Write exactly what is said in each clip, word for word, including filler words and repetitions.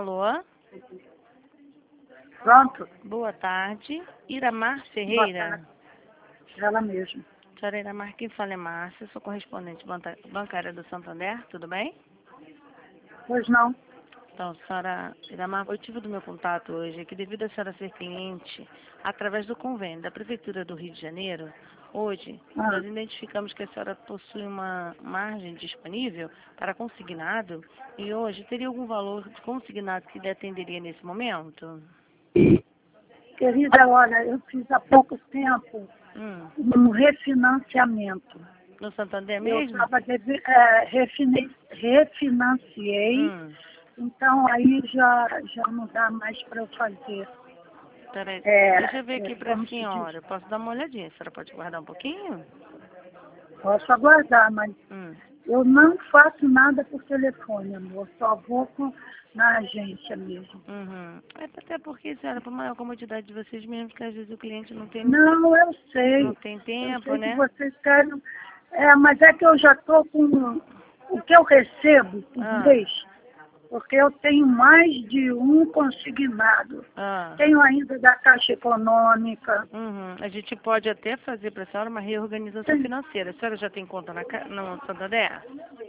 Alô? Pronto? Boa tarde. Iramar Boa Ferreira. tarde. Ela mesma. Senhora Iramar, quem fala é Márcia, sou correspondente banca- bancária do Santander, tudo bem? Pois não. Então, senhora Iramar, o motivo do meu contato hoje é que devido a senhora ser cliente, através do convênio da Prefeitura do Rio de Janeiro, hoje Ah, nós identificamos que a senhora possui uma margem disponível para consignado e hoje teria algum valor de consignado que lhe atenderia nesse momento? querida, olha, eu fiz há pouco tempo Hum. um refinanciamento. No Santander Eu mesmo? estava é, refine, refinanciei, Hum. então aí já, já não dá mais para eu fazer. Peraí, É, deixa eu ver é, aqui para a como se diz, senhora. Posso dar uma olhadinha? A senhora pode guardar um pouquinho? posso aguardar, mas Hum. eu não faço nada por telefone, amor. Só vou com, na agência mesmo. Uhum. É até porque, senhora, para maior comodidade de vocês mesmos, que às vezes o cliente não tem, Não, eu não sei. tem Eu tempo, sei que né? vocês querem. É, mas é que eu já estou com o que eu recebo por Ah, mês, porque eu tenho mais de um consignado. ah. Tenho ainda da Caixa Econômica. Uhum. A gente pode até fazer para a senhora uma reorganização Tem, financeira. A senhora já tem conta na, ca- no Santander?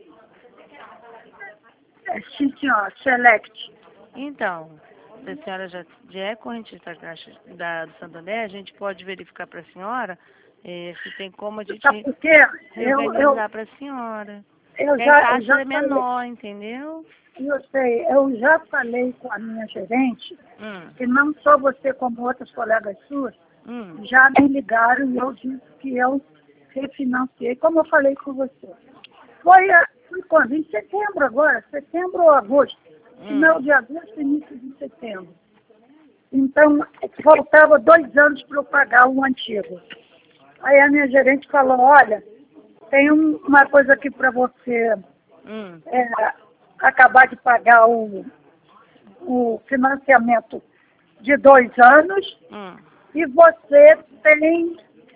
é, sim, senhor, Select. Então, se a senhora já, já é correntista da Caixa da, do Santander, a gente pode verificar para a senhora eh, se tem como a gente Sabe re- por quê? Eu, eu, reorganizar para a senhora. eu, Que a já, eu taxa já é falei, menor, entendeu? eu sei, eu já falei com a minha gerente, Hum, que não só você como outras colegas suas, hum, já me ligaram e eu disse que eu refinanciei, como eu falei com você. Foi, a- foi quando? Em setembro agora, setembro ou agosto. Final hum, de agosto, início de setembro. Então, faltava dois anos para eu pagar o antigo. Aí a minha gerente falou, olha, tem um- uma coisa aqui para você hum, é, acabar de pagar o, o financiamento de dois anos hum, e você tem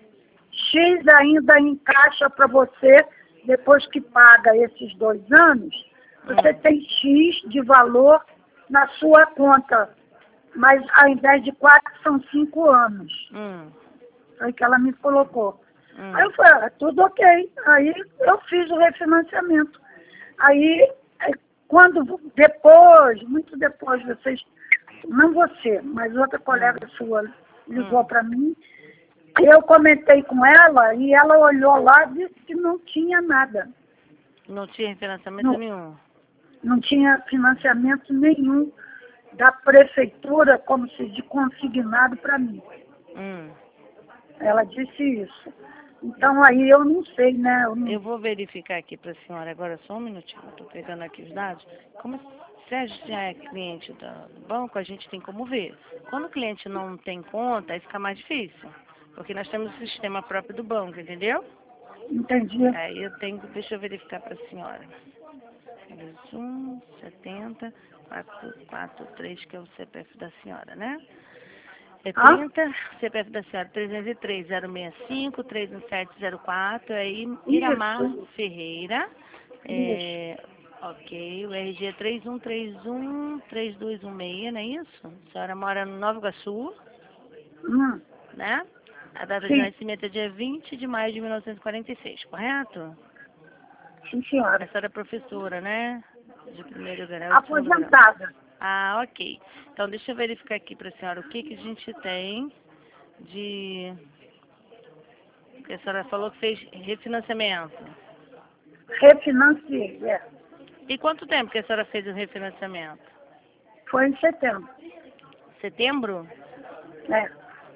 X ainda em caixa para você, depois que paga esses dois anos, você hum, tem X de valor na sua conta, mas ao invés de quatro, são cinco anos. hum, Foi que ela me colocou. Aí hum, eu falei, ah, tudo ok. Aí eu fiz o refinanciamento. Aí, aí, quando depois, muito depois, vocês, não você, mas outra hum, colega sua ligou hum. para mim, eu comentei com ela e ela olhou lá e disse que não tinha nada. Não tinha financiamento Não, nenhum. não tinha financiamento nenhum da prefeitura, como se de consignado para mim. Hum. Ela disse isso. Então aí eu não sei, né? Eu não, Eu vou verificar aqui para a senhora agora só um minutinho. Estou pegando aqui os dados. Como se a gente já é cliente da- do banco, a gente tem como ver. Quando o cliente não tem conta, aí fica mais difícil. Porque nós temos o sistema próprio do banco, entendeu? entendi. Aí eu tenho, deixa eu verificar para a senhora. um, setenta, quatrocentos e quarenta e três, que é o C P F da senhora, né? É Ah, trinta, C P F da senhora, trezentos e três, zero seis cinco, três um sete zero quatro, aí Iramar isso, Ferreira, isso. é, ok, o R G é três um três um, três dois um seis, não é isso? A senhora mora no Nova Iguaçu, Hum, né? A data de sim, nascimento é dia vinte de maio de mil novecentos e quarenta e seis, correto? sim, A senhora. senhora é professora, né? De primeiro grau e de segundo grau. Aposentada. Ah, ok. Então, deixa eu verificar aqui para a senhora o que, que a gente tem de... Porque a senhora falou que fez refinanciamento. Refinanciei, é. E quanto tempo que a senhora fez o refinanciamento? Foi em setembro. Setembro? É.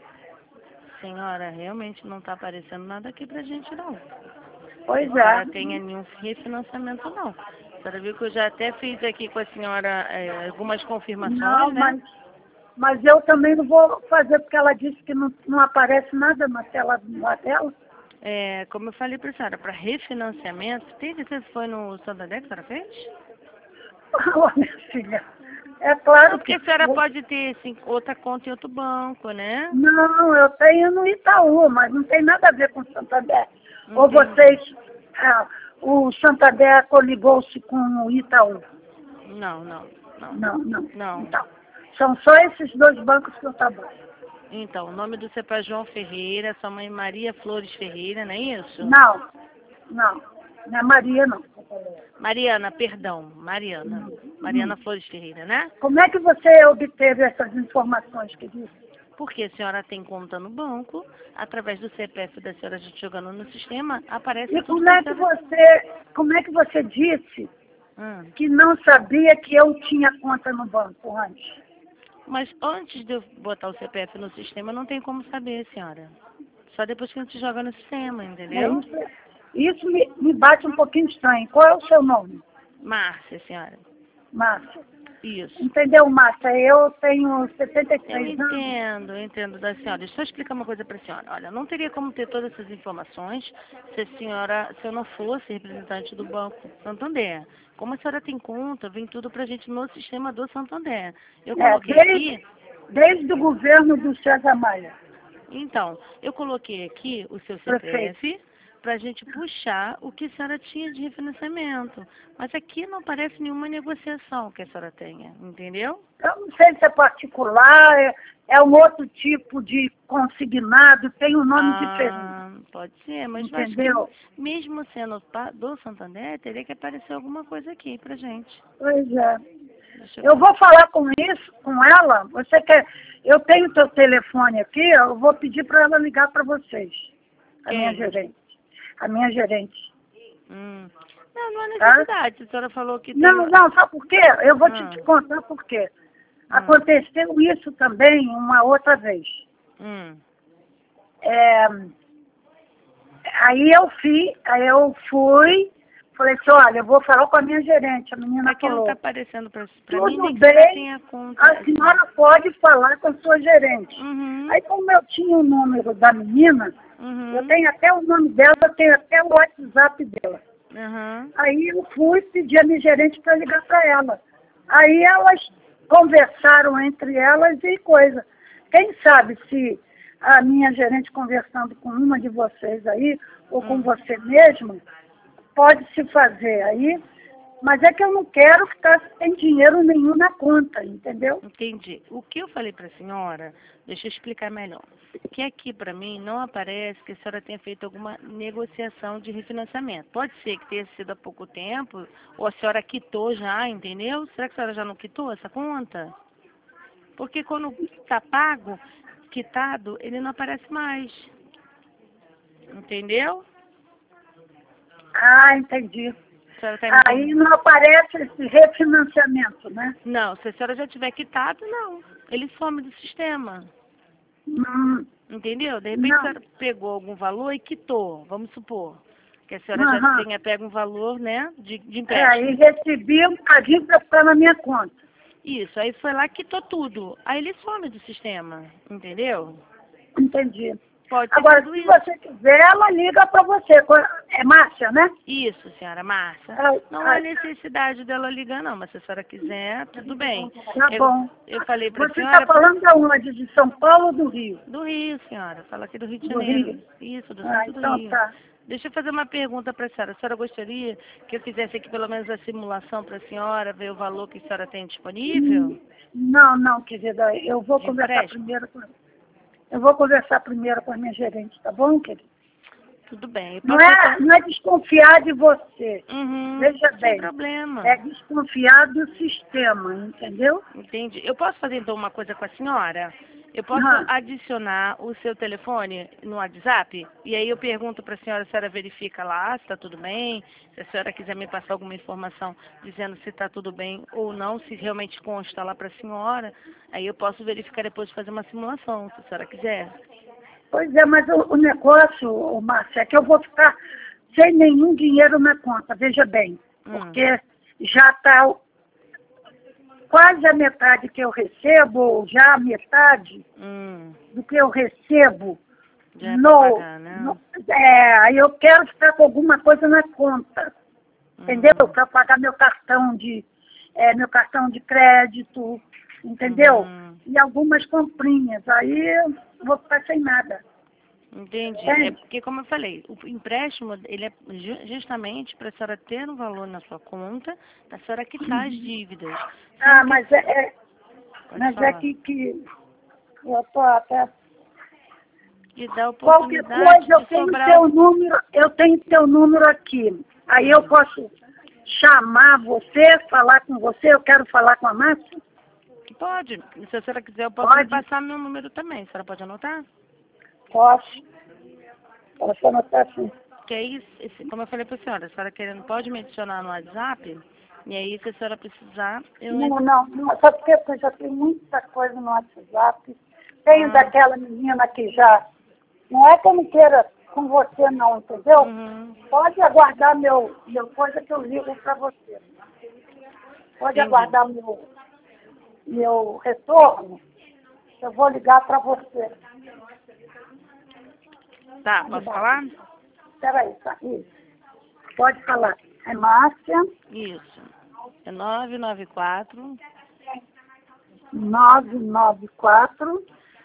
Senhora, realmente não está aparecendo nada aqui pra gente, não. Que Pois a é. senhora tenha nenhum refinanciamento, não. A senhora viu que eu já até fiz aqui com a senhora é, algumas confirmações, Não, né? mas, mas eu também não vou fazer porque ela disse que não, não aparece nada na tela, na tela. É, como eu falei para a senhora, para refinanciamento, tem certeza que foi no Santander que a senhora fez? Ô, minha filha, é Não, claro porque que a senhora foi. pode ter assim, outra conta em outro banco, né? Não, eu tenho no Itaú, mas não tem nada a ver com o Santander. Ou Entendi. vocês, ah, o Santander coligou-se com o Itaú. Não, não. Não. Não, não. Não. Então, são só esses dois bancos que eu trabalho. Então, o nome do seu pai é João Ferreira, sua mãe Maria Flores Ferreira, não é isso? Não, não. Não é Maria, não. Mariana, perdão, Mariana. Mariana Flores Ferreira, né? Como é que você obteve essas informações, querida? Porque a senhora tem conta no banco, através do C P F da senhora, a gente jogando no sistema, aparece E tudo como que a é que senhora... você, como é que você disse Hum. que não sabia que eu tinha conta no banco antes? Mas antes de eu botar o C P F no sistema, não tem como saber, senhora. Só depois que a gente joga no sistema, É entendeu? isso isso me, me bate um pouquinho estranho. Qual é o seu nome? Márcia, senhora. Márcia. Isso. Entendeu, Márcia? Eu tenho setenta e Eu três anos. entendo, eu entendo da senhora. Deixa eu explicar uma coisa para a senhora. Olha, não teria como ter todas essas informações se a senhora, se eu não fosse representante do Banco Santander. Como a senhora tem conta, vem tudo para a gente no sistema do Santander. Eu É, coloquei desde, aqui, desde o governo do César Maia, então, eu coloquei aqui o seu C P prefeito. F para a gente puxar o que a senhora tinha de refinanciamento. Mas aqui não aparece nenhuma negociação que a senhora tenha, entendeu? Eu não sei se é particular, é, é um outro tipo de consignado, tem um nome diferente. Ah, pode ser, mas eu acho Entendeu? que mesmo sendo pa- do Santander, teria que aparecer alguma coisa aqui pra gente. Pois é. Deixa Eu eu ver. vou falar com isso, com ela. Você quer? Eu tenho teu telefone aqui, eu vou pedir para ela ligar para vocês. A minha Quem? gerente. A minha gerente. Hum. Não, não há Tá? necessidade. A senhora falou que tem... Não, não, sabe por quê? Eu vou te Ah. contar por quê. Hum. Aconteceu isso também uma outra vez. Hum. É, aí eu fui, aí eu fui, falei assim, olha, eu vou falar com a minha gerente. A menina Aqui não falou, está aparecendo pra, pra mim, tudo nem que a senhora bem, tenha conta. a senhora pode falar com a sua gerente. Uhum. Aí como eu tinha o número da menina, Uhum. eu tenho até o nome dela, eu tenho até o WhatsApp dela. Uhum. Aí eu fui pedir a minha gerente para ligar para ela. Aí elas conversaram entre elas e coisa. Quem sabe se a minha gerente conversando com uma de vocês aí, ou com Hum. você mesmo, pode se fazer aí. Mas é que eu não quero ficar sem dinheiro nenhum na conta, entendeu? Entendi. O que eu falei para a senhora, deixa eu explicar melhor. Que aqui para mim não aparece que a senhora tenha feito alguma negociação de refinanciamento. Pode ser que tenha sido há pouco tempo, ou a senhora quitou já, entendeu? Será que a senhora já não quitou essa conta? Porque quando está pago, quitado, ele não aparece mais. Entendeu? Ah, entendi. A senhora tá me Aí entendendo? não aparece esse refinanciamento, né? Não, se a senhora já tiver quitado, não. Ele some do sistema. Hum, Entendeu? De repente não. a senhora pegou algum valor e quitou, vamos supor. Que a senhora Aham. já tenha pego um valor, né, de, de É, aí empréstimo. recebi um bocadinho para ficar na minha conta. Isso, aí foi lá e quitou tudo. Aí ele some do sistema, entendeu? Entendi. Pode ser Agora, tudo se isso. você quiser, ela liga para você. É Márcia, né? Isso, senhora Márcia. Ai, Não ai. há necessidade dela ligar, não, mas se a senhora quiser, tudo bem. Tá Eu, bom. eu falei para a Você está senhora falando de onde? De São Paulo ou do Rio? do Rio, senhora. Fala aqui do Rio de Do Janeiro. Rio? Isso, do Ah, centro do então Rio. tá. Deixa eu fazer uma pergunta para a senhora. A senhora gostaria que eu fizesse aqui pelo menos a simulação para a senhora, ver o valor que a senhora tem disponível? Hum, Não, não, querida. Eu vou De conversar empréstimo? primeiro com Eu vou conversar primeiro com a minha gerente, tá bom, querida? Tudo bem. Eu Não posso é, então... não é desconfiar de você. Uhum, Veja sem bem. problema. É desconfiar do sistema, entendeu? Entendi. Eu posso fazer então uma coisa com a senhora? Eu posso Ah, adicionar o seu telefone no WhatsApp? E aí eu pergunto para a senhora, a senhora verifica lá se está tudo bem, se a senhora quiser me passar alguma informação dizendo se está tudo bem ou não, se realmente consta lá para a senhora, aí eu posso verificar depois de fazer uma simulação, se a senhora quiser. pois é, mas o, o negócio, ô, Márcia, é que eu vou ficar sem nenhum dinheiro na conta, veja bem. Hum. Porque já está quase a metade que eu recebo, ou já a metade Hum, do que eu recebo já é no, para pagar, né? no- é, aí eu quero ficar com alguma coisa na conta, entendeu? Hum. Para pagar meu cartão de é, meu cartão de crédito, entendeu? Uhum. E algumas comprinhas. Aí eu vou ficar sem nada. Entendi. É porque, como eu falei, o empréstimo, ele é ju- justamente para a senhora ter um valor na sua conta, para a senhora quitar as dívidas. Ah, Sendo que- mas é, é, Pode mas é falar. que, que eu tô até... E dá Qualquer oportunidade coisa, eu de tenho sobrar... teu número, eu tenho teu número aqui. Aí eu posso chamar você, falar com você, eu quero falar com a Márcia? Pode. Se a senhora quiser, eu posso lhe Pode? passar meu número também. A senhora pode anotar? Posso. Posso anotar assim. Que aí, esse- como eu falei para a senhora, a senhora querendo, pode me adicionar no WhatsApp, e aí, se a senhora precisar, eu... Não, não, não, só porque eu já tenho muita coisa no WhatsApp. Tenho Ah, daquela menina que já... Não é que eu não queira com você, não, entendeu? uhum, Pode aguardar meu, meu coisa que eu ligo para você. Pode entendi. aguardar meu, meu retorno. Eu vou ligar para você. Tá, posso falar? Espera aí, tá? Isso. Pode falar. É Márcia, Isso. É nove nove quatro, nove nove quatro,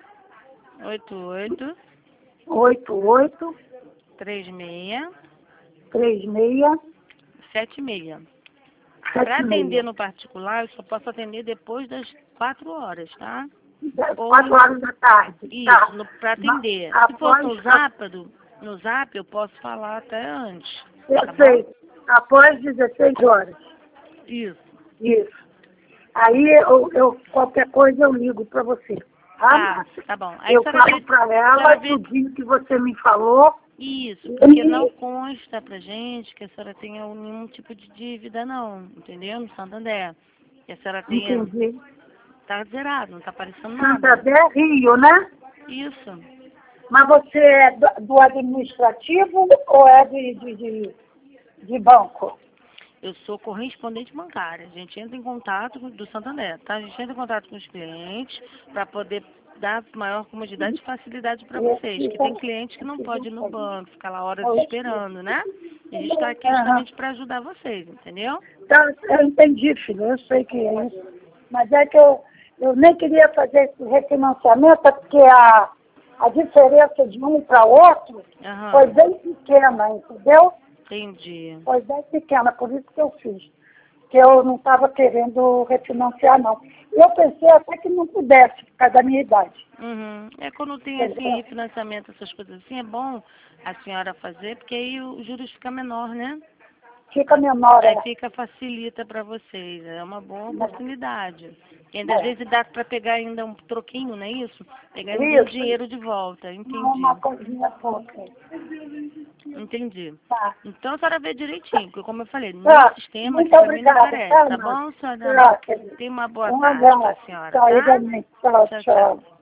oito oito, oito oito, três seis, três seis, sete seis. Para sete atender seis. no particular, eu só posso atender depois das quatro horas, tá? Ou Quatro horas da tarde. Tá. isso, para atender. Ma- Se fosse Após, no zap, no zap eu posso falar até antes, eu tá bom? sei, após dezesseis horas. Isso. Isso. Aí eu, eu qualquer coisa eu ligo para você. Tá, Tá, Márcia? tá bom. Aí a Eu senhora falo vê, para a senhora ela vê tudinho que você me falou. isso, porque não E consta pra gente que a senhora tenha nenhum tipo de dívida, não, entendeu? No Santander. Que a senhora tenha, entendi. tá zerado, não tá aparecendo nada. Santander, Rio, né? Isso. Mas você é do, do administrativo ou é de, de, de, de banco? Eu sou correspondente bancária. A gente entra em contato com- do Santander, tá? A gente entra em contato com os clientes para poder dar maior comodidade e facilidade para vocês. Que tem cliente que não pode ir no banco, ficar lá horas esperando, né? E a gente está aqui Aham. justamente para ajudar vocês, entendeu? Tá, eu entendi, filho, eu sei que é isso. Mas é que eu, eu nem queria fazer esse refinanciamento, porque a, a diferença de um para outro foi Aham, bem pequena, entendeu? entendi. Foi bem pequena, por isso que eu fiz. Que eu não estava querendo refinanciar, não. E eu pensei até que não pudesse, por causa da minha idade. Uhum. É quando tem assim refinanciamento, essas coisas assim, é bom a senhora fazer, porque aí os juros fica menor, né? Fica menor, Aí é. fica, facilita para vocês, é uma boa Né? oportunidade. E ainda às vezes dá para pegar ainda um troquinho, não é isso? Pegar ainda um Isso, dinheiro de volta, não entendi. uma coisinha pouca. Entendi. Tá. Então a senhora vê direitinho, porque como eu falei, no Tá. sistema Muito aqui para mim não obrigada, aparece, tá, tá Márcia? bom, senhora? Tá, querida. Tenha uma boa Um tarde para a abraço. senhora, Tá, tá? igualmente. Tchau, Tchau, tchau. tchau.